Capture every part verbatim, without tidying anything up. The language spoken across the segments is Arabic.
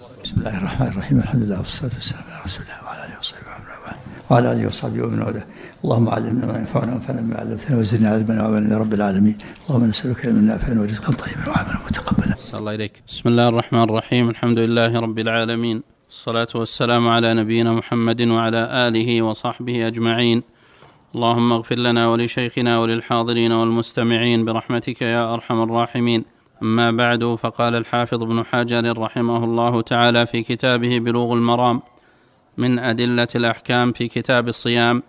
بسم الله الرحمن الرحيم. الحمد لله والصلاة والسلام على رسول الله وعلى آله وصحبه وعلى آله وصحبه ومن والاه. اللهم علمنا ما ينفعنا وانفعنا بما علمتنا وزدنا علما وعملا يا رب العالمين. اللهم نسألك علما نافعا ورزقا طيبا وعملا متقبلا. صلى الله عليك. بسم الله الرحمن الرحيم. الحمد لله رب العالمين، الصلاة والسلام على نبينا محمد وعلى آله وصحبه أجمعين. اللهم اغفر لنا ولشيخنا وللحاضرين والمستمعين برحمتك يا أرحم الراحمين. أما بعد، فقال الحافظ ابن حجر رحمه الله تعالى في كتابه بلوغ المرام من أدلة الأحكام في كتاب الصيام: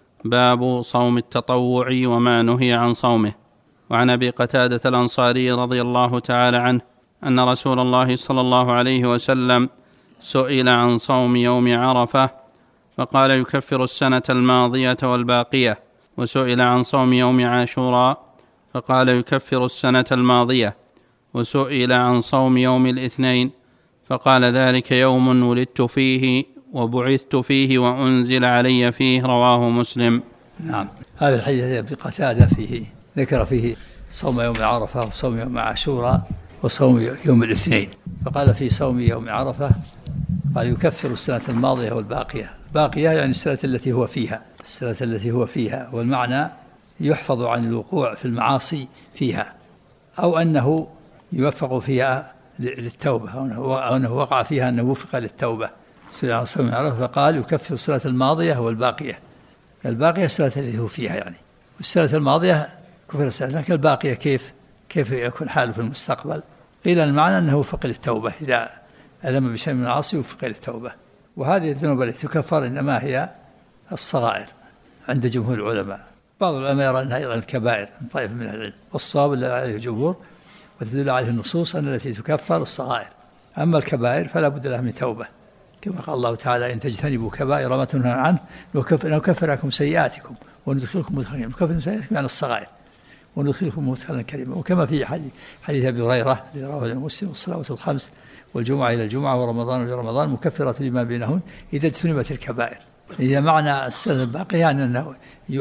باب صوم التطوع وما نهي عن صومه. وعن أبي قتادة الأنصاري رضي الله تعالى عنه أن رسول الله صلى الله عليه وسلم سئل عن صوم يوم عرفة فقال: يكفر السنة الماضية والباقية. وسئل عن صوم يوم عاشوراء فقال: يكفر السنة الماضية. وسئل عن صوم يوم الاثنين فقال: ذلك يوم ولدت فيه وبعثت فيه وأنزل علي فيه. رواه مسلم. نعم. هذا الحديث أبي قتادة فيه ذكر فيه صوم يوم عرفة وصوم يوم عاشوراء وصوم يوم الاثنين. فقال في صوم يوم عرفة قال: يكفر السنة الماضية والباقية. الباقية يعني السنة التي هو فيها السنة التي هو فيها والمعنى يحفظ عن الوقوع في المعاصي فيها، أو أنه يوفق فيها للتوبة، أو أنه وقع فيها أنه وفق للتوبة. سئل عن صوم عرفة فقال: يكفر السنة الماضية والباقية. الباقية السنة التي هو فيها يعني، والسنة الماضية كفر السنة، لكن الباقية كيف كيف يكون حاله في المستقبل؟ قيل المعنى أنه وفق للتوبة، إذا ألم بشيء من العاصي وفق للتوبة. وهذه الذنوب التي تكفر إنما هي الصغائر عند جمهور العلماء. بعض العلماء يرى أنها أيضا الكبائر من طائفة من العلم، والصواب الذي عليه الجمهور وتدل عليه النصوص أن التي تكفر الصغائر، أما الكبائر فلا بد لها من توبة، كما قال الله تعالى: إن تجتنبوا كبائر ما تنهون عنه نكفر عنكم سيئاتكم وندخلكم مدخلا نكفر سيئاتكم عن الصغائر وندخلكم مدخلا كريما. وكما في حديث أبي هريرة الذي رواه مسلم: الصلوات الخمس والجمعة إلى الجمعة ورمضان إلى رمضان مكفرة لما بينهن إذا اجتنبت الكبائر. إذا معنى السنة الباقية يعني أنه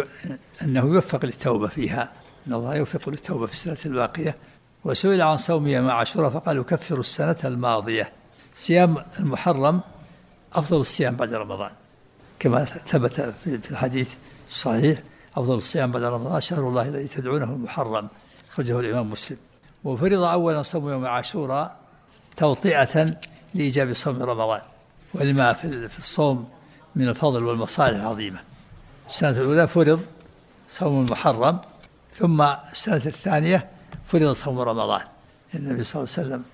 أنه يوفق للتوبة فيها، أن الله يوفق للتوبة في السنة الباقية. وسئل عن صوم يوم عاشوراء فقال: يكفر السنة الماضية. صيام المحرم أفضل الصيام بعد رمضان، كما ثبت في الحديث الصحيح: أفضل الصيام بعد رمضان شهر الله الذي تدعونه المحرم، أخرجه الإمام مسلم. وفرض أولا صوم يوم عاشوراء توطئة لإيجاب صوم رمضان، ولما في الصوم من الفضل والمصالح العظيمة. السنة الأولى فرض صوم المحرم، ثم السنة الثانية فرض صوم رمضان. النبي صلى الله عليه وسلم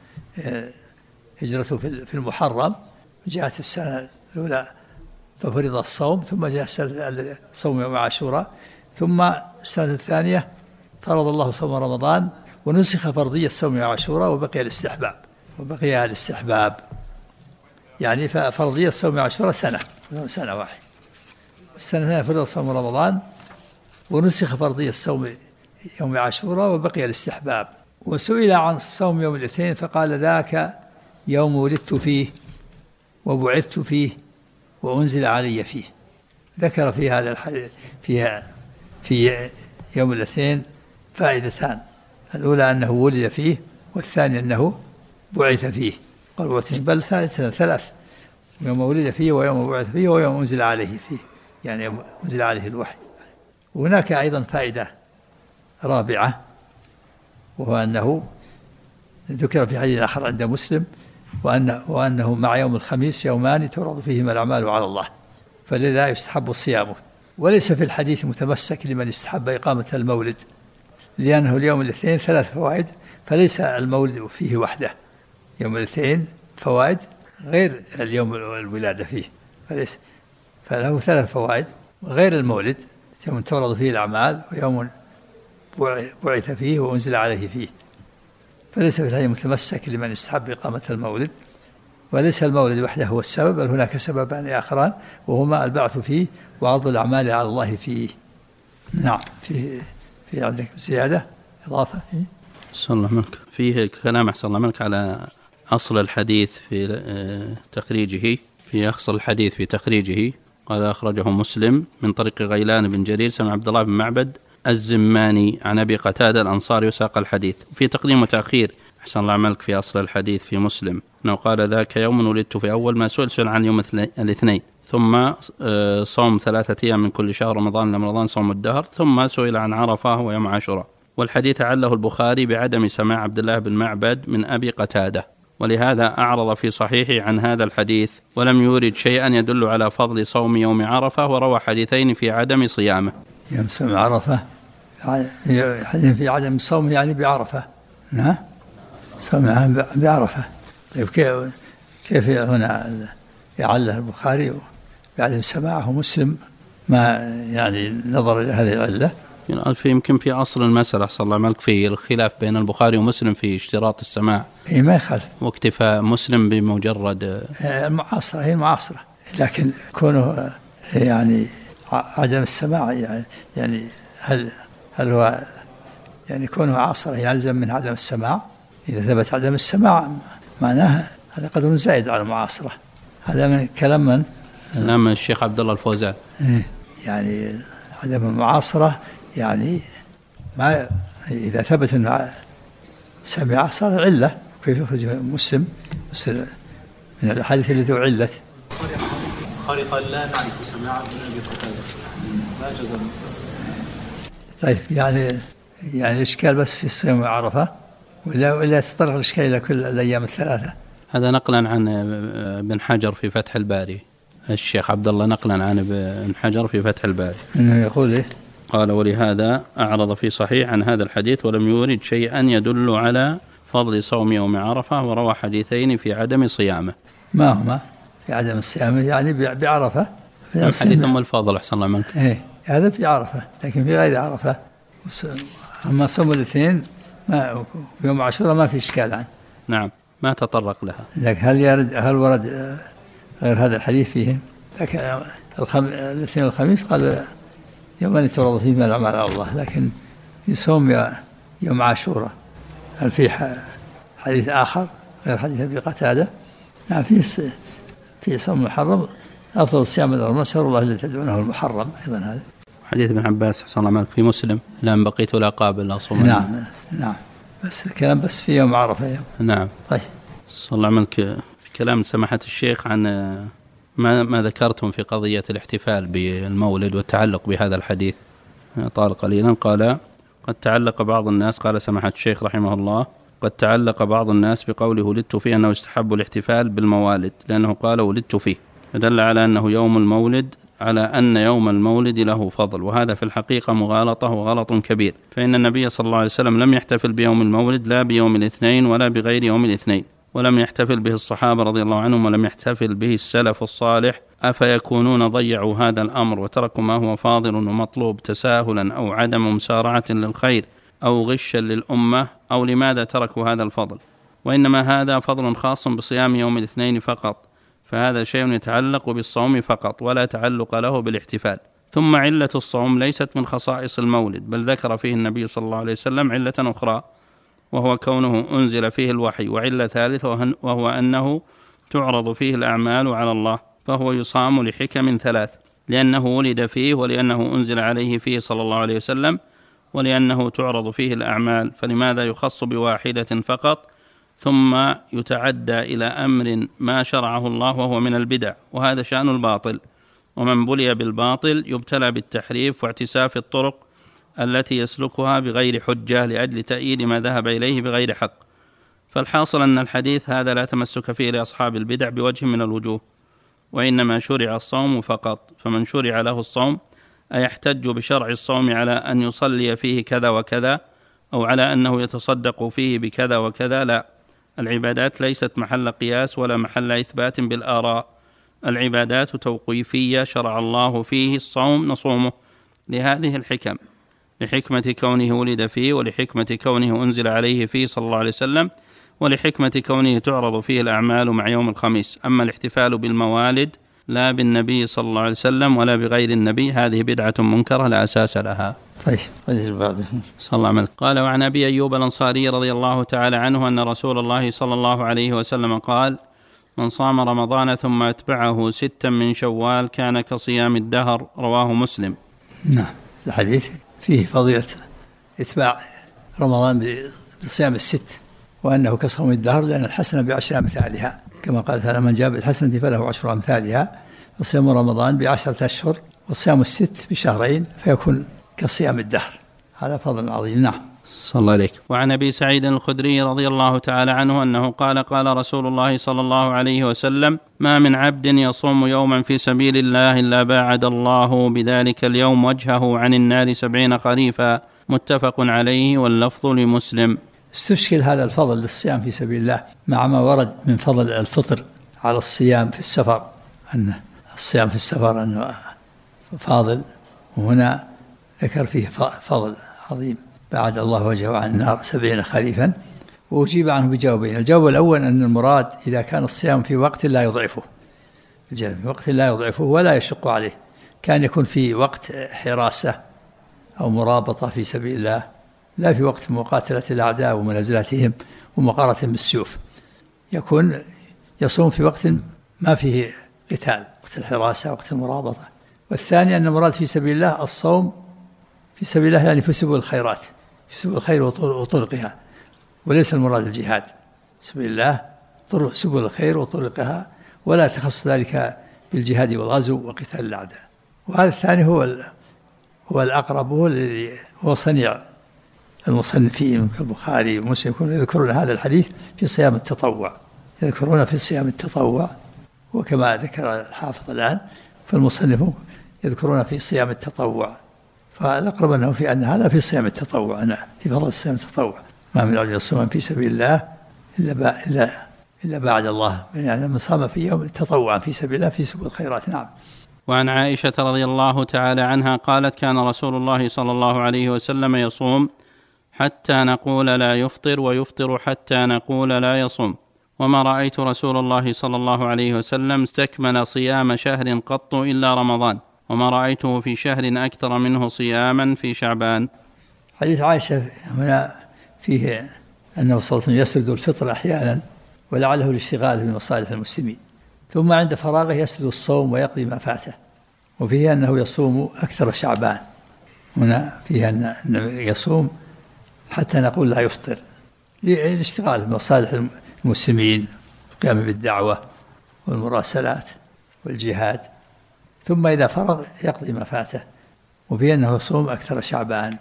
هجرته في المحرم، جاءت السنة الأولى ففرض الصوم، ثم جاء صوم يوم عاشوراء، ثم السنة الثانية فرض الله صوم رمضان ونسخ فرضية صوم يوم عاشوراء وبقي الاستحباب وبقي الاستحباب يعني ففرضية صوم يوم عاشوراء سنة سنة واحدة. السنة الثانية فرض صوم رمضان ونسخ فرضية صوم يوم عاشوراء وبقي الاستحباب. وسئل عن صوم يوم الاثنين فقال: ذاك يوم ولدت فيه وبعثت فيه وأنزل علي فيه. ذكر في هذا الحديث فيها في يوم الاثنين فائدتان: الأولى أنه ولد فيه، والثانية أنه بعث فيه. قال بل ثلاث: يوم ولد فيه ويوم بعث فيه ويوم أنزل عليه فيه، يعني أنزل عليه الوحي. وهناك أيضا فائدة رابعة، وهو أنه ذكر في حديث آخر عند مسلم: وأنه, وأنه مع يوم الخميس يومان تعرض فيهما الأعمال على الله، فلذا يستحب صيامه. وليس في الحديث متمسك لمن استحب إقامة المولد، لأنه اليوم الاثنين ثلاث فوائد، فليس المولد فيه وحده. يوم الاثنين فوائد غير اليوم الولادة فيه، فليس فله ثلاث فوائد غير المولد: يوم تعرض فيه الأعمال، ويوم بعث فيه وأنزل عليه فيه. فليس في الحديث متمسك لمن استحب إقامة المولد، وليس المولد وحده هو السبب، بل هناك سببان آخران، وهما البعث فيه وعرض الأعمال على الله فيه. نعم. في في عندك زيادة إضافة فيه؟ أحسن الله منك. فيه كلام أحسن الله منك على أصل الحديث في تخريجه في أصل الحديث في تخريجه قال: أخرجه مسلم من طريق غيلان بن جرير سمع عبد الله بن معبد الزماني عن أبي قتادة الأنصاري وساق الحديث. في تقديم وتأخير أحسن الله عملك في أصل الحديث في مسلم أنه قال ذاك يوم ولدت في أول ما سئل سئل عن يوم الاثنين، ثم صوم ثلاثة أيام من كل شهر رمضان لرمضان صوم الدهر، ثم سئل عن عرفة ويوم عاشوراء. والحديث عله البخاري بعدم سماع عبد الله بن معبد من أبي قتادة، ولهذا أعرض في صحيحه عن هذا الحديث ولم يورد شيئا يدل على فضل صوم يوم عرفة، وروى حديثين في عدم صيامه. يوم صوم عرفة حديث في عدم الصوم يعني بعرفة، نعم صوم بعرفة. طيب كيف هنا يعله البخاري بعدم سماعه مسلم ما يعني نظر إلى هذه العلة؟ في يمكن في أصل المسألة صلى الله عليه وسلم في الخلاف بين البخاري ومسلم في اشتراط السماع. إيه ما يخالف. واكتفاء مسلم بمجرد المعاصرة، هي المعاصرة، لكن كونه يعني عدم السماع يعني يعني هل هل هو يعني كونه عاصرة يلزم من عدم السماع؟ إذا ثبت عدم السماع معناها هذا قدر زائد على المعاصرة. هذا من كلام من؟ نعم الشيخ عبد الله الفوزان. إيه يعني عدم المعاصرة يعني ما إذا ثبت أنه سمع صار علة. كيف يخرج مسلم من الحديث الذي علت؟ البخاري قال لا نعرف سماعا من أبي قتادة ما جزم. طيب يعني يعني الإشكال بس في الصيام وعرفة ولا ولا تطرق الإشكال إلى كل الأيام الثلاثة؟ هذا نقلا عن ابن حجر في فتح الباري، الشيخ عبد الله نقلا عن ابن حجر في فتح الباري إنه يقول إيه؟ قال ولهذا أعرض في صحيح عن هذا الحديث ولم يورد شيئا يدل على فضل صوم يوم عرفة، وروى حديثين في عدم صيامه. ما هما في عدم الصيام يعني بعرفة؟ حديث أم الفاضل أحسن الله منك. إيه هذا في عرفة، لكن في غير عرفة. أما صوم الاثنين ما يوم عاشوراء ما في إشكال عنه. نعم ما تطرق لها. لكن هل يرد هل ورد غير هذا الحديث فيهم؟ لكن الخم... الاثنين والخميس قال يوم تورد فيه من الأعمال على الله، لكن يصوم يوم عاشوراء هل في حديث آخر غير حديث أبي قتادة؟ نعم في في صوم محرم أفضل الصيام من رمضان شهر الله الذي تدعونه المحرم، أيضا هذا حديث ابن عباس حسن الله مالك في مسلم لأن بقيت لا قابل أصوم. نعم نعم بس الكلام بس في يوم عرفة يوم. نعم. طيب صلى الله عليه وسلم في كلام سماحة الشيخ عن ما ما ذكرتم في قضية الاحتفال بالمولد والتعلق بهذا الحديث طال قليلا. قال قد تعلق بعض الناس، قال سماحة الشيخ رحمه الله قد تعلق بعض الناس بقوله ولدت فيه أنه يستحب الاحتفال بالموالد لأنه قال ولدت فيه، فدل على أنه يوم المولد على أن يوم المولد له فضل، وهذا في الحقيقة مغالطة وغلط كبير، فإن النبي صلى الله عليه وسلم لم يحتفل بيوم المولد لا بيوم الاثنين ولا بغير يوم الاثنين، ولم يحتفل به الصحابة رضي الله عنهم ولم يحتفل به السلف الصالح، أفيكونون ضيعوا هذا الأمر وتركوا ما هو فاضل ومطلوب تساهلا أو عدم مسارعة للخير أو غشا للأمة، أو لماذا تركوا هذا الفضل؟ وإنما هذا فضل خاص بصيام يوم الاثنين فقط، فهذا شيء يتعلق بالصوم فقط ولا تعلق له بالاحتفال. ثم علة الصوم ليست من خصائص المولد، بل ذكر فيه النبي صلى الله عليه وسلم علة أخرى وهو كونه أنزل فيه الوحي، وعلة ثالثة وهو أنه تعرض فيه الأعمال على الله، فهو يصام لحكم ثلاث: لأنه ولد فيه، ولأنه أنزل عليه فيه صلى الله عليه وسلم، ولأنه تعرض فيه الأعمال. فلماذا يخص بواحدة فقط ثم يتعدى إلى أمر ما شرعه الله وهو من البدع؟ وهذا شأن الباطل، ومن بلي بالباطل يبتلى بالتحريف واعتساف الطرق التي يسلكها بغير حجة لأجل تأييد ما ذهب إليه بغير حق. فالحاصل أن الحديث هذا لا تمسك فيه لأصحاب البدع بوجه من الوجوه، وإنما شرع الصوم فقط. فمن شرع له الصوم أيحتج بشرع الصوم على أن يصلي فيه كذا وكذا أو على أنه يتصدق فيه بكذا وكذا؟ لا، العبادات ليست محل قياس ولا محل إثبات بالآراء، العبادات توقيفية شرع الله فيه الصوم نصومه لهذه الحكم: لحكمة كونه ولد فيه، ولحكمة كونه أنزل عليه فيه صلى الله عليه وسلم، ولحكمة كونه تعرض فيه الأعمال مع يوم الخميس. أما الاحتفال بالموالد لا بالنبي صلى الله عليه وسلم ولا بغير النبي هذه بدعة منكرة لا أساس لها. طيب بعد صلى الله عليه وسلم. قال: وعن أبي أيوب الأنصاري رضي الله تعالى عنه أن رسول الله صلى الله عليه وسلم قال: من صام رمضان ثم أتبعه ستا من شوال كان كصيام الدهر. رواه مسلم. نعم، الحديث فيه فضيلة إتباع رمضان بصيام الست وأنه كصوم الدهر لأن الحسنة بعشر أمثالها، كما قال تعالى من جاء بالحسنة فله عشر أمثالها. وصيام رمضان بعشرة أشهر وصيام الست بشهرين فيكون كصيام الدهر. هذا فضل عظيم. نعم. صلى الله عليك. وعن أبي سعيد الخدري رضي الله تعالى عنه أنه قال قال رسول الله صلى الله عليه وسلم ما من عبد يصوم يوما في سبيل الله إلا باعد الله بذلك اليوم وجهه عن النار سبعين خريفا. متفق عليه واللفظ لمسلم. استشكل هذا الفضل للصيام في سبيل الله مع ما ورد من فضل الفطر على الصيام في السفر، أن الصيام في السفر أنه فاضل، وهنا ذكر فيه فضل عظيم بعد الله وجهه عن النار سبعين خريفا. وأجيب عنه بجوابين. الجواب الأول أن المراد إذا كان الصيام في وقت لا يضعفه، في وقت لا يضعفه ولا يشق عليه، كان يكون في وقت حراسة أو مرابطة في سبيل الله، لا في وقت مقاتلة الأعداء ومنازلتهم ومقارنة بالسيوف، يكون يصوم في وقت ما فيه قتال، وقت الحراسة وقت المرابطة. والثاني أن المراد في سبيل الله الصوم في سبيل الله يعني في سبل الخيرات، في سبل الخير وطرقها، وليس المراد الجهاد. سبيل الله طرق سبل الخير وطرقها، ولا تخص ذلك بالجهاد والغزو وقتال الأعداء. وهذا الثاني هو هو الأقرب، هو الذي هو صنيع المصنفين كالبخاري ومسلم يكونوا يذكرون هذا الحديث في صيام التطوع، يذكرون في صيام التطوع، وكما ذكر الحافظ الآن فالمصنفون يذكرون في صيام التطوع، فالأقرب أنه في أن هذا في صيام التطوع، أنا في فضل صيام التطوع. ما من عبد يصوم في سبيل الله إلا إلا إلا بعد الله، يعني من صام في يوم تطوعا في سبيل الله في سبل الخيرات. نعم. وعن عائشة رضي الله تعالى عنها قالت كان رسول الله صلى الله عليه وسلم يصوم حتى نقول لا يفطر ويفطر حتى نقول لا يصوم، وما رأيت رسول الله صلى الله عليه وسلم استكمل صيام شهر قط إلا رمضان، وما رأيته في شهر أكثر منه صياما في شعبان. حديث عائشة هنا فيه أنه صلى الله عليه وسلم يسرد الفطر أحيانا ولعله الاشتغال بمصالح المسلمين، ثم عند فراغه يسرد الصوم ويقضي ما فاته، وفيه أنه يصوم أكثر شعبان. هنا فيه أنه يصوم حتى نقول لا يفطر للاشتغال بمصالح المسلمين، القيام بالدعوة والمراسلات والجهاد، ثم إذا فرغ يقضي ما فاته. وفيه أنه يصوم أكثر شعبان،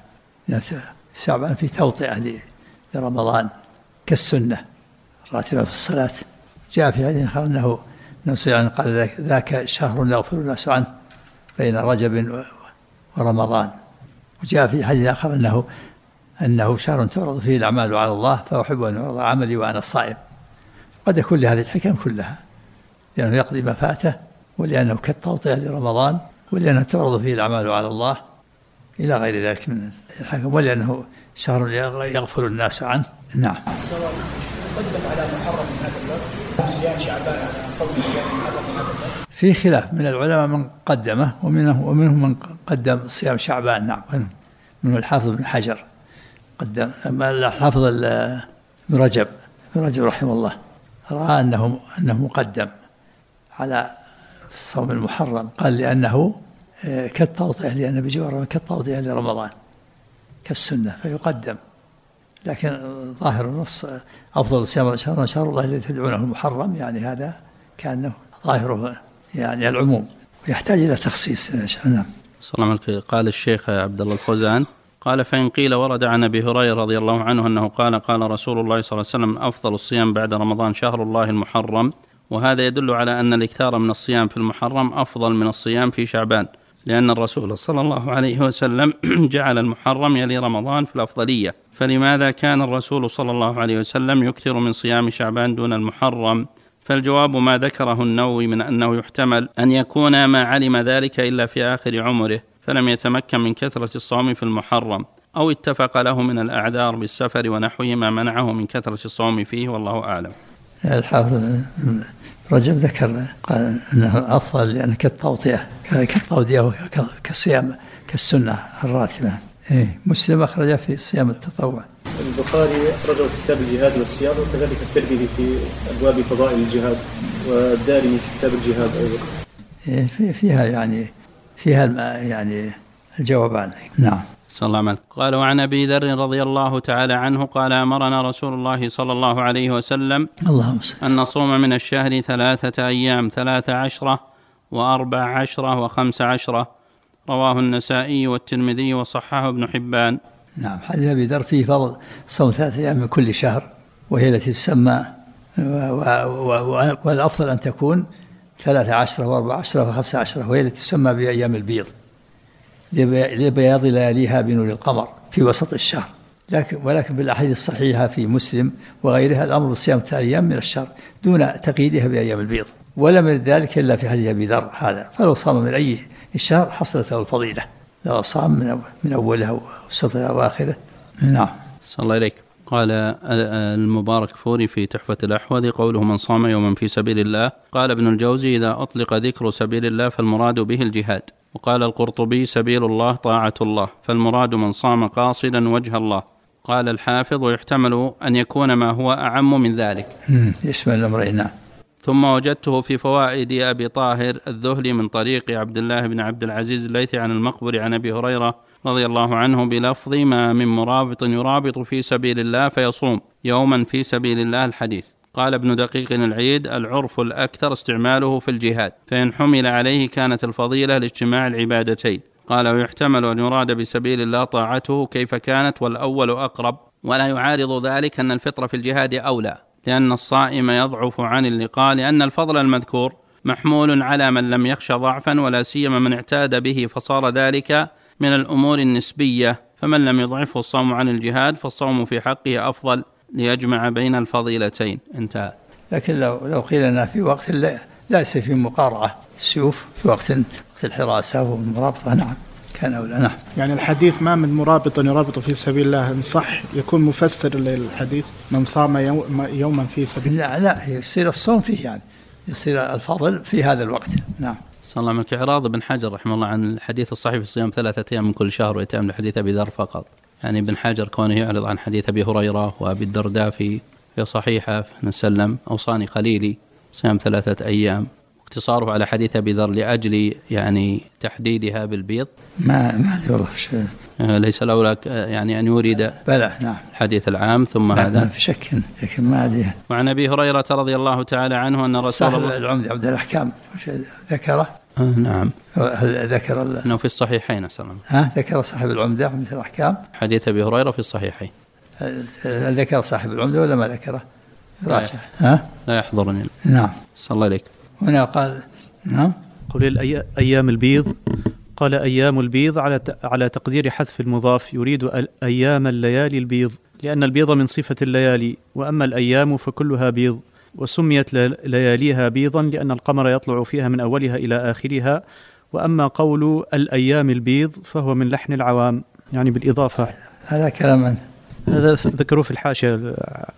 شعبان في توطئة لرمضان كالسنة الراتبة في الصلاة. جاء في حديث آخر أنه نصيحا قال ذاك شهر يغفر الناس عنه بين رجب ورمضان. وجاء في حديث آخر أنه أنه شهر تعرض فيه الأعمال على الله فأحب أن يعرض عملي وأنا صائم. قد يكون لهذه الحكم كلها، لأنه يقضي ما فاته، ولأنه كالتوطئة لرمضان، ولأنه تعرض فيه الأعمال على الله إلى غير ذلك من الحكم، ولأنه شهر يغفل الناس عنه. نعم. قدم على محرم من هذا الوقت صيام شعبان على قول صيام محرم من هذا الوقت. في خلاف من العلماء من قدمه ومنهم ومنهم من قدم صيام شعبان. نعم. من الحافظ بن حجر قدم، أما الحافظ ابن رجب ابن رجب رحمه الله رأى أنه أنه مقدم على صوم المحرم، قال لأنه كالتوطئة، لأن بجواره كالتوطئة لرمضان كالسنة فيقدم. لكن ظاهر النص أفضل صيام شهر شهر الله الذي تدعونه المحرم، يعني هذا كأنه ظاهره يعني العموم ويحتاج إلى تخصيص. نعم. صلى قال الشيخ عبد الله الفوزان قال فإن قيل ورد عن أبي هريرة رضي الله عنه أنه قال قال رسول الله صلى الله عليه وسلم أفضل الصيام بعد رمضان شهر الله المحرم، وهذا يدل على أن الإكثار من الصيام في المحرم أفضل من الصيام في شعبان، لأن الرسول صلى الله عليه وسلم جعل المحرم يلي رمضان في الأفضلية، فلماذا كان الرسول صلى الله عليه وسلم يكثر من صيام شعبان دون المحرم؟ فالجواب ما ذكره النووي من أنه يحتمل أن يكون ما علم ذلك إلا في آخر عمره فلم يتمكن من كثرة الصوم في المحرم، أو اتفق له من الأعذار بالسفر ونحوه ما منعه من كثرة الصوم فيه، والله أعلم. الحافظ رجب ذكر قال أنه أفضل لأن كالتوطئة كالتوطئة كالصيام كالسنة الراتبة. إيه مسلم أخرج في صيام التطوع. البخاري أخرجه في كتاب الجهاد والصيام، وكذلك الترمذي في أبواب فضائل الجهاد، والدارمي في كتاب الجهاد أيضا. إيه في فيها يعني فيها يعني الجوابان. نعم. صلى الله عليه وسلم. قال وعن أبي ذر رضي الله تعالى عنه قال أمرنا رسول الله صلى الله عليه وسلم أن نصوم من الشهر ثلاثة أيام ثلاث عشرة وأربع عشرة وخمس عشرة، رواه النسائي والترمذي وصححه ابن حبان. نعم. حديث أبي ذر فيه فضل صوم ثلاثة أيام من كل شهر، وهي التي تسمى، والأفضل أن تكون ثلاث عشرة وأربع عشرة وخمس عشرة، وهي التي تسمى بأيام البيض لبياض لياليها بنور القمر في وسط الشهر. لكن ولكن بالأحاديث الصحيحة في مسلم وغيرها الأمر بصيام ثلاثة أيام من الشهر دون تقييدها بأيام البيض، ولم يرد ذلك إلا في حديث أبي ذر هذا. فلو صام من أي الشهر حصلت له الفضيلة، لو صام من من أولها ووسطها وآخره. نعم. صلى الله عليك. قال المبارك فوري في تحفة الأحوذي قوله من صام يوما في سبيل الله. قال ابن الجوزي إذا أطلق ذكر سبيل الله فالمراد به الجهاد. وقال القرطبي سبيل الله طاعة الله، فالمراد من صام قاصدا وجه الله. قال الحافظ ويحتمل أن يكون ما هو أعم من ذلك، يشمل الأمرين. نعم. ثم وجدته في فوائد أبي طاهر الذهلي من طريق عبد الله بن عبد العزيز الليثي عن المقبري عن أبي هريرة رضي الله عنه بلفظ ما من مرابط يرابط في سبيل الله فيصوم يوما في سبيل الله الحديث. قال ابن دقيق العيد العرف الأكثر استعماله في الجهاد، فإن حمل عليه كانت الفضيلة لاجتماع العبادتين. قال ويحتمل أن يراد بسبيل الله طاعته كيف كانت، والأول أقرب، ولا يعارض ذلك أن الفطر في الجهاد أولى، لأن الصائم يضعف عن اللقاء، لأن الفضل المذكور محمول على من لم يخش ضعفا، ولا سيما من اعتاد به فصار ذلك من الأمور النسبية، فمن لم يضعفه الصوم عن الجهاد فالصوم في حقه أفضل ليجمع بين الفضيلتين. انتهى. لكن لو لو قيل لنا في وقت لا ليس في مقارعة السيوف، في وقت وقت الحراسة والمرابطة، نعم كان أولى. نعم. يعني الحديث ما من مرابط يرابط في سبيل الله إن صح يكون مفسر للحديث من صام يوما في سبيل الله. لا لا يصير الصوم فيه، يعني يصير الفضل في هذا الوقت. نعم. صلى الله عليه وسلم. إعراض ابن حجر رحمه الله عن الحديث الصحيح في صيام ثلاثة أيام من كل شهر ويتم لحديث أبي ذر فقط. يعني ابن حجر كونه يعرض عن حديث أبي هريرة وأبي الدرداء في في صحيحة نسلم أوصاني خليلي صيام ثلاثة أيام، اقتصاره على حديث أبي ذر لأجل يعني تحديدها بالبيض. ما ما أدري والله شيء. ليس الأولى يعني أن يريد بلى نعم الحديث العام ثم هذا. ما في شك، لكن ما أدري. وعن أبي هريرة رضي الله تعالى عنه أن رسول الله العمدة عبد الأحكام ذكره. آه نعم. هل ذكر أنه في الصحيحين أسلم. ها ذكر صاحب العمدة عبد الأحكام حديث أبي هريرة في الصحيحين. هل ذكر صاحب العمدة ولا ما ذكره؟ راجع. ها لا يحضرني. نعم. صلى الله عليك. هنا قال نعم. قل أيام البيض. قال أيام البيض على على تقدير حذف المضاف، يريد أيام الليالي البيض، لأن البيض من صفة الليالي، وأما الأيام فكلها بيض، وسميت لياليها بيضا لأن القمر يطلع فيها من أولها إلى آخرها. وأما قول الأيام البيض فهو من لحن العوام، يعني بالإضافة. هذا كلام هذا ذكروه في الحاشية،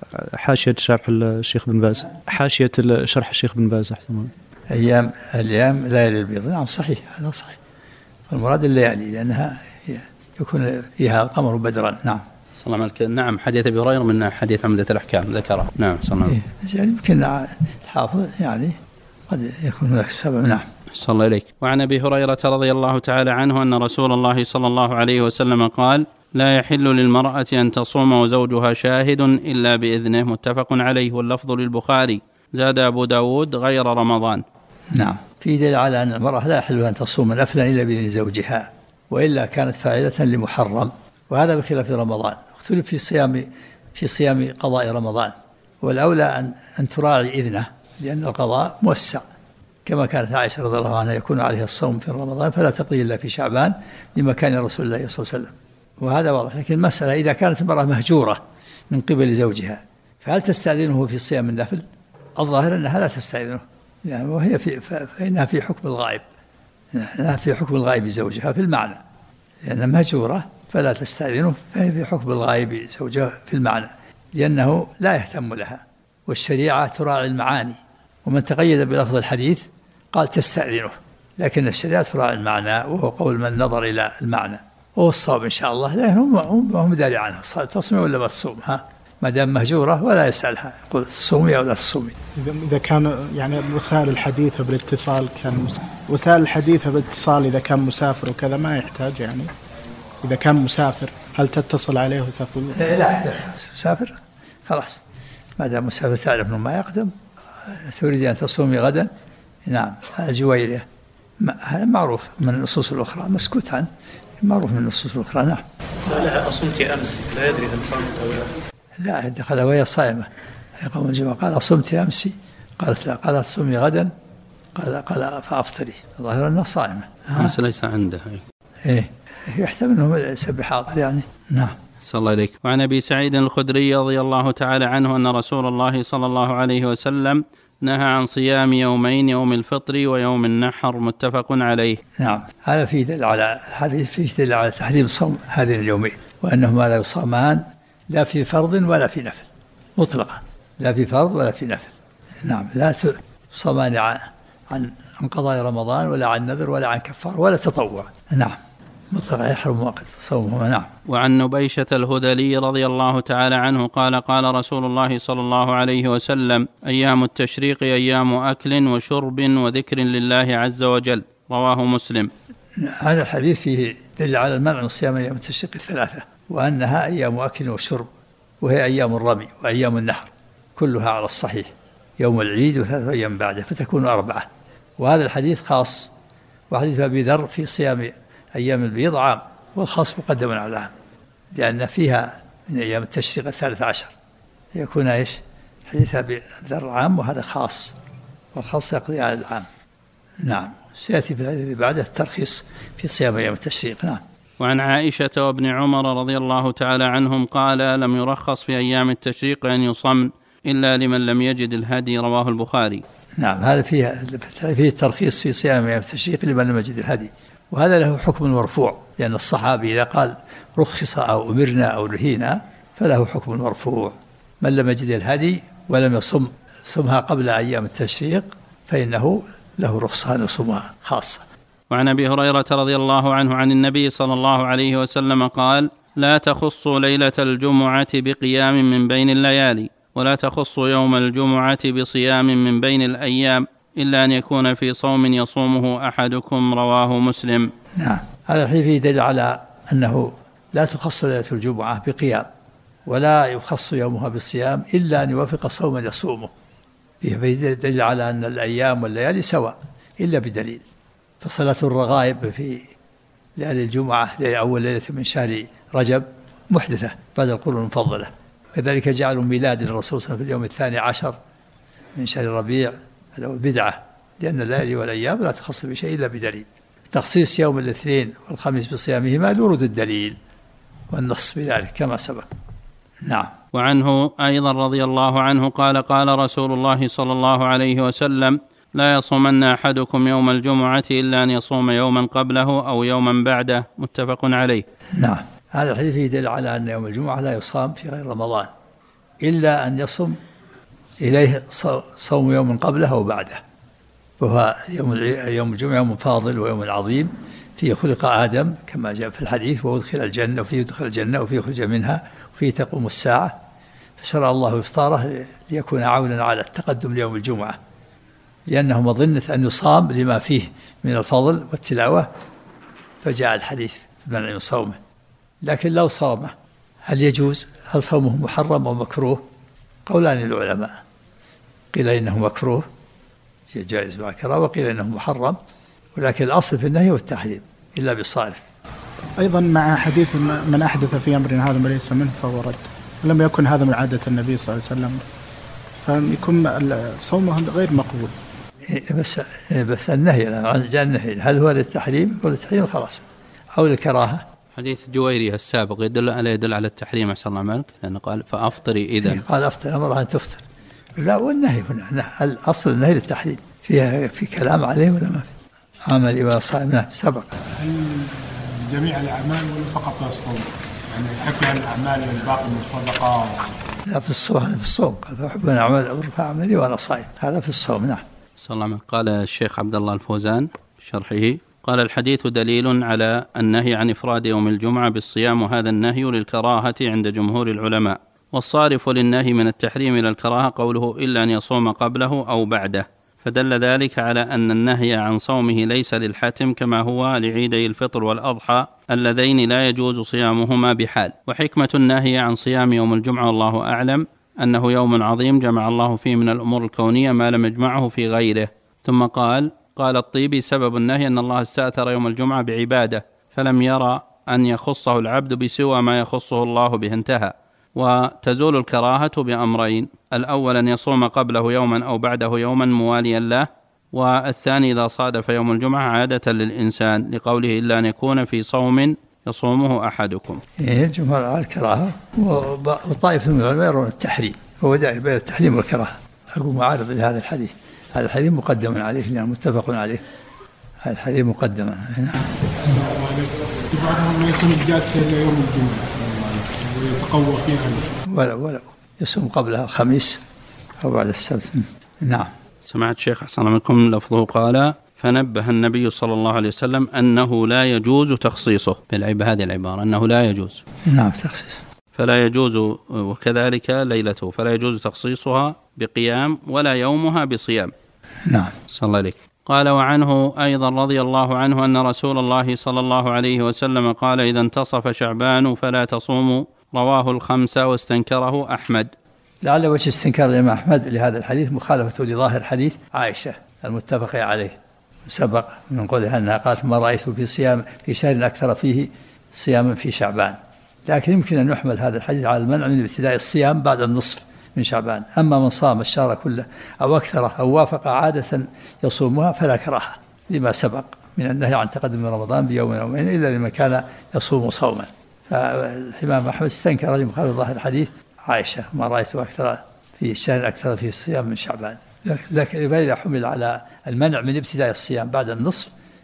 حاشية شرح الشيخ بن باز، حاشية شرح الشيخ بن باز أحسن. أيام الأيام ليالي البيض، نعم صحيح، هذا صحيح. والمراد الليالي لأنها يكون فيها القمر بدرا. نعم. صلى الله عليه وسلم. نعم. حديث أبي هريرة من حديث عمدة الأحكام ذكره. نعم. صلى الله عليه وسلم. يعني يمكن الحافظ يعني قد يكون هناك سبب. نعم. صلى الله عليك. وعن أبي هريرة رضي الله تعالى عنه أن رسول الله صلى الله عليه وسلم قال لا يحل للمرأة أن تصوم وزوجها شاهد إلا بإذنه، متفق عليه، واللفظ للبخاري. زاد أبو داود غير رمضان. نعم. في دليل على أن المرأة لا يحل أن تصوم نفلا إلا بإذن زوجها، وإلا كانت فاعلة لمحرم، وهذا بخلاف رمضان. اختلف في صيام في صيام قضاء رمضان، والأولى أن أن تراعي إذنه، لأن القضاء موسع، كما كانت عائشة رضي الله عنها يكون عليها الصوم في رمضان فلا تقضي إلا في شعبان لمكان رسول الله صلى الله عليه وسلم، وهذا واضح. لكن المسألة إذا كانت المرأة مهجورة من قبل زوجها فهل تستأذنه في صيام النفل؟ الظاهر أنها لا تستأذنه، يعني وهي في فإنها في حكم الغائب، إنها في حكم الغائب زوجها في المعنى، لأنها مهجورة فلا تستأذنه، فهي في حكم الغائب زوجها في المعنى، لأنه لا يهتم لها، والشريعة تراعي المعاني، ومن تقيد بلفظ الحديث قال تستأذنه، لكن الشريعة تراعي المعنى، وهو قول من نظر إلى المعنى، وهو الصواب إن شاء الله. لا هم هم داري عنها تصوم ولا ما تصوم، ها ما دام مهجورة ولا يسألها يقول تصومي أو لا تصومي. إذا كان يعني وسائل الحديث بالاتصال كان وسائل الحديث بالاتصال إذا كان مسافر وكذا ما يحتاج يعني إذا كان مسافر هل تتصل عليه وتقول؟ لا، مسافر خلاص، ما دام مسافر تعرف أنه ما يقدم، تريد أن تصومي غدا، نعم، جويرية، هذا معروف من النصوص الأخرى، مسكوت عنه، معروف من النصوص الأخرى. نعم. سألها أصمت أمس، لا يدري هل صامت أو لا. لا، دخل وهي صائمة يقوم الجمعة، قال أصمت أمس؟ قالت لا، قالت صومي غدا، قال قال فأفطري، ظاهر أنها صائمة. أمس ليس عندها. إيه، يحتمل أنه يسبح حاضر يعني. نعم. صلى الله عليك. وعن أبي سعيد الخدري رضي الله تعالى عنه أن رسول الله صلى الله عليه وسلم نهى عن صيام يومين، يوم الفطر ويوم النحر، متفق عليه. نعم، هذا فيه دليل على الحديث، فيه دليل على تحريم صوم هذين اليومين، وأنهما لا يصامان لا في فرض ولا في نفل مطلقا، لا في فرض ولا في نفل. نعم، لا تصامان عن عن قضاء رمضان ولا عن نذر ولا عن كفار ولا تطوع. نعم، مطلقا يحرم وقت صومهما. نعم. وعن نبيشة الهذلي رضي الله تعالى عنه قال قال رسول الله صلى الله عليه وسلم: أيام التشريق أيام أكل وشرب وذكر لله عز وجل، رواه مسلم. هذا الحديث فيه دليل على المنع من صيام أيام التشريق الثلاثة، وأنها أيام أكل وشرب، وهي أيام الرمي وأيام النحر كلها على الصحيح، يوم العيد وثلاثة أيام بعده فتكون أربعة. وهذا الحديث خاص، وحديث أبي ذر في صيام أيام البيض عام، والخاص مقدم على العام، لأن فيها من أيام التشريق الثالث عشر، يكون إيش حديث أبي ذر عام وهذا خاص، والخاص يقضي على العام. نعم، سيأتي في الحديث بعده الترخيص في صيام أيام التشريق. نعم. وعن عائشة وابن عمر رضي الله تعالى عنهم قال: لم يرخص في أيام التشريق أن يصم إلا لمن لم يجد الهدي، رواه البخاري. نعم، هذا فيها فيه الترخيص في صيام أيام التشريق لمن لم يجد الهدي، وهذا له حكم مرفوع، لأن الصحابي إذا قال رخص أو أمرنا أو نهينا فله حكم مرفوع. من لم يجد الهدي ولم يصم صمها قبل أيام التشريق فإنه له رخصة أن يصومها خاصة. وعن أبي هريرة رضي الله عنه عن النبي صلى الله عليه وسلم قال: لا تخصوا ليلة الجمعة بقيام من بين الليالي، ولا تخصوا يوم الجمعة بصيام من بين الأيام، إلا أن يكون في صوم يصومه أحدكم، رواه مسلم. نعم، هذا الحديث فيه دليل على أنه لا تخص ليلة الجمعة بقيام، ولا يخص يومها بالصيام إلا أن يوافق صوما يصومه. فيه دليل على أن الأيام والليالي سواء إلا بدليل. فصلاة الرغائب في ليالي الجمعة أول ليلة من شهر رجب محدثة بعد القرون المفضلة، كذلك جعلوا ميلاد الرسول صلى الله عليه وسلم في اليوم الثاني عشر من شهر ربيع هذا بدعة، لأن الليالي والأيام لا تخص بشيء إلا بدليل. تخصيص يوم الاثنين والخميس بصيامهما لورود الدليل والنص بذلك كما سبق. نعم. وعنه أيضا رضي الله عنه قال: قال رسول الله صلى الله عليه وسلم: لا يصومن أحدكم يوم الجمعة إلا أن يصوم يوما قبله أو يوما بعده، متفق عليه. نعم، هذا الحديث يدل على أن يوم الجمعة لا يصام في غير رمضان إلا أن يصوم إليه صوم يوم قبله أو بعده، وهو يوم يوم الجمعة يوم فاضل ويوم عظيم فيه خلق آدم كما جاء في الحديث، وأدخل الجنة وفيه يدخل الجنة وفيه يخرج منها وفيه تقوم الساعة، فشرع الله إفطاره ليكون عونا على التقدم ليوم الجمعة، لأنه مظنة أن يصام لما فيه من الفضل والتلاوة، فجاء الحديث بمنع من صومه. لكن لو صامه هل يجوز؟ هل صومه محرم أو مكروه؟ قولان للعلماء، قيل إنه مكروه جائز مع كراهة، وقيل إنه محرم، ولكن الأصل في النهي والتحريم إلا بالصارف. أيضا مع حديث من أحدث في أمرنا هذا ما ليس منه فهو رد، لم يكن هذا من عادة النبي صلى الله عليه وسلم، فيكون صومه غير مقبول. بس بس النهي جاء النهي، هل هو للتحريم ولا للتحريم خلاص أو للكراهة؟ حديث جويري السابق يدل على يدل على التحريم أحسن الله عملك، لأنه قال فأفطري إذن، قال أفطر أمرها أن تفطر. لا، والنهي هنا الأصل النهي للتحريم، فيها في كلام عليه ولا ما في؟ عمل إذا صائم سبق. جميع الأعمال ولا فقط الصوم؟ يعني حكي الأعمال الباقي من الصدقة. لا، في الصوم، في الصوم قال فأحب أن أعمل أرفع عملي وأنا صائم، هذا في الصوم. نعم. صلى الله عليه وسلم. قال الشيخ عبد الله الفوزان شرحه قال: الحديث دليل على النهي عن إفراد يوم الجمعة بالصيام، وهذا النهي للكراهة عند جمهور العلماء، والصارف للنهي من التحريم إلى الكراهة قوله إلا أن يصوم قبله أو بعده، فدل ذلك على أن النهي عن صومه ليس للحتم كما هو لعيدي الفطر والأضحى اللذين لا يجوز صيامهما بحال. وحكمة النهي عن صيام يوم الجمعة والله أعلم أنه يوم عظيم جمع الله فيه من الأمور الكونية ما لم يجمعه في غيره. ثم قال قال الطيبي سبب النهي أن الله استأثر يوم الجمعة بعبادة فلم يرى أن يخصه العبد بسوى ما يخصه الله به، انتهى. وتزول الكراهة بأمرين: الأول أن يصوم قبله يوما أو بعده يوما مواليا له، والثاني إذا صادف يوم الجمعة عادة للإنسان لقوله إلا أن يكون في صوم يصومه أحدكم. إيه الجمهور على الكراهة وطائفة من العلماء يرون التحريم، هو داعي بين التحريم والكراهة. أقول معارض لهذا الحديث، هذا الحديث مقدم عليه لأنه متفق عليه، هذا الحديث مقدم. نعم. بعضهم يكون إجازته إلى يوم الجمعة ويتقوى فيها ولا ولا يصوم قبلها الخميس أو بعد السبت. نعم. سمعت الشيخ أحسن منكم لفظه قال فنبه النبي صلى الله عليه وسلم أنه لا يجوز تخصيصه بالعبادة، هذه العبارة أنه لا يجوز. نعم تخصيص. فلا يجوز، وكذلك ليلته فلا يجوز تخصيصها بقيام ولا يومها بصيام. نعم. صلى الله عليه. قال وعنه أيضا رضي الله عنه أن رسول الله صلى الله عليه وسلم قال إذا انتصف شعبان فلا تصوموا، رواه الخمسة واستنكره أحمد. لعل وجه استنكار الإمام أحمد لهذا الحديث مخالفة لظاهر حديث عائشة المتفق عليه سبق من قولها أنها قالت ما رأيت في صيام في شهر أكثر فيه صياما في شعبان، لكن يمكن أن يحمل هذا الحديث على المنع من ابتداء الصيام بعد النصف من شعبان. أما من صام الشهر كله أو أكثره أو وافق عادة يصومها فلا كراهة لما سبق من النهي عن تقدم رمضان بيوم أو يومين إلا لمن كان يصوم صوما. فالإمام أحمد استنكر لمخالفة ظاهر الحديث عائشة ما رأيت أكثر في الشهر أكثر في الصيام من شعبان، لكن إذا حمل على المنع من ابتداء الصيام بعد النصف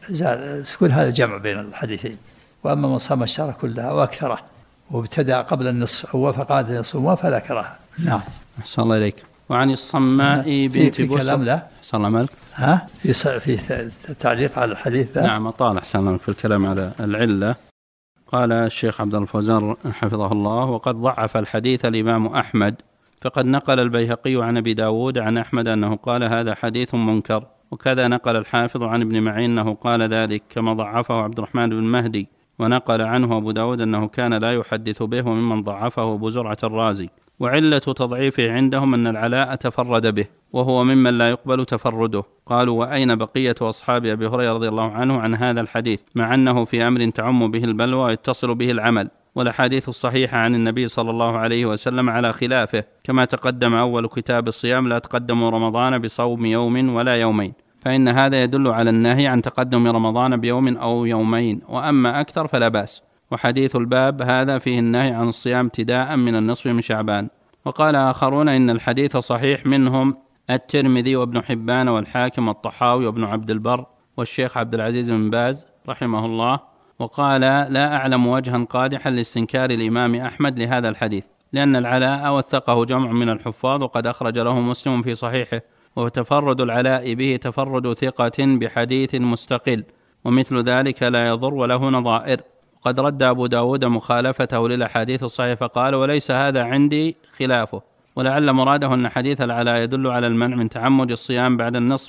يكون هذا جمع بين الحديثين. وأما من صام الشهر كله أو أكثره وابتدأ قبل النصف أو وافق عادة يصومها فلا كراهة. نعم. أحسن الله إليك. وعن الصماء بنت بصر كلام لا أحسن الله مالك ها في في تعليق على الحديث ذا. نعم طال أحسن الله في الكلام على العلة. قال الشيخ عبد الفوزان حفظه الله وقد ضعف الحديث الإمام أحمد، فقد نقل البيهقي عن أبي داود عن أحمد أنه قال هذا حديث منكر، وكذا نقل الحافظ عن ابن معين أنه قال ذلك، كما ضعفه عبد الرحمن بن مهدي، ونقل عنه أبو داود أنه كان لا يحدث به، وممن ضعفه أبو زرعة الرازي. وعلة تضعيفه عندهم أن العلاء تفرد به، وهو ممن لا يقبل تفرده. قالوا وأين بقية أصحاب أبي هريرة رضي الله عنه عن هذا الحديث، مع أنه في أمر تعم به البلوى ويتصل به العمل، والأحاديث الصحيحة عن النبي صلى الله عليه وسلم على خلافه، كما تقدم أول كتاب الصيام لا تقدموا رمضان بصوم يوم ولا يومين، فإن هذا يدل على النهي عن تقدم رمضان بيوم أو يومين، وأما أكثر فلا بأس. وحديث الباب هذا فيه النهي عن الصيام ابتداء من النصف من شعبان. وقال آخرون إن الحديث صحيح، منهم الترمذي وابن حبان والحاكم والطحاوي وابن عبد البر والشيخ عبد العزيز بن باز رحمه الله. وقال لا أعلم وجها قادحا لاستنكار الإمام أحمد لهذا الحديث، لأن العلاء وثقه جمع من الحفاظ وقد أخرج له مسلم في صحيحه، وتفرد العلاء به تفرد ثقة بحديث مستقل، ومثل ذلك لا يضر وله نظائر. قد رد أبو داود مخالفته للأحاديث الصحيحة فقال وليس هذا عندي خلافه، ولعل مراده أن حديث العلاء يدل على المنع من تعمد الصيام بعد النصف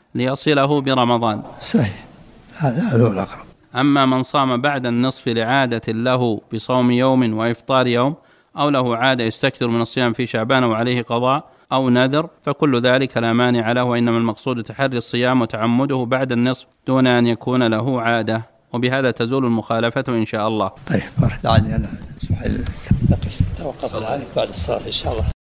ليصله برمضان. صحيح، هذا هو الأقرب. أما من صام بعد النصف لعادة له بصوم يوم وإفطار يوم، أو له عادة يستكثر من الصيام في شعبان وعليه قضاء أو نذر، فكل ذلك لا مانع له، وإنما المقصود تحري الصيام وتعمده بعد النصف دون أن يكون له عادة، وبهذا تزول المخالفة إن شاء الله. طيب، بارك الله عني أنا سبحان الله نقف توقف الآن بعد الصلاة إن شاء الله.